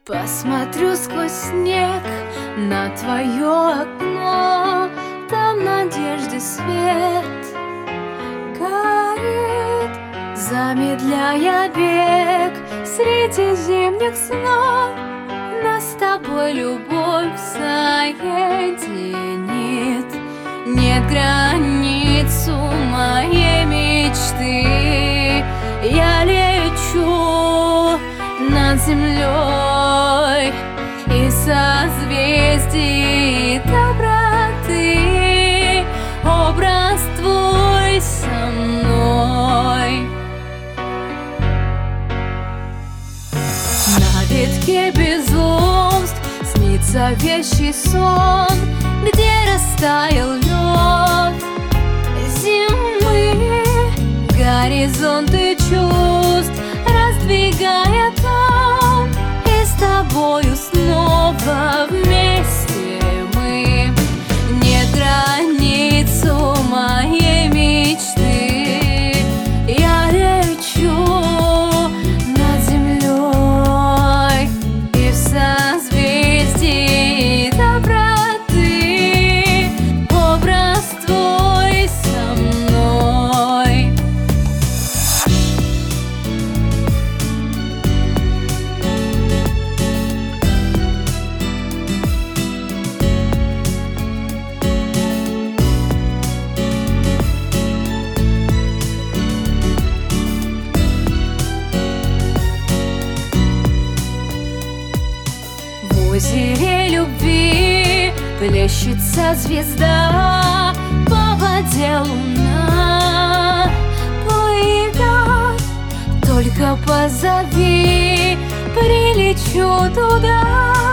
Посмотрю сквозь снег на твое окно, там надежды свет горит, замедляя бег среди зимних снов. Нас с тобой любовь соединит. Нет границ у моей мечты. Я лечу над землей и созвездий доброты. Образ твой со мной. На ветке безумств снится вещий сон, где растаял лед зимы. Горизонты чувств раздвигая там, и с тобою снова вместе мы. Нет границ у моей мечты. Я лечу над землей и в созвездии доброты. Образ твой со мной. В озере любви плещется звезда, по воде луна плывет. Только позови, прилечу туда.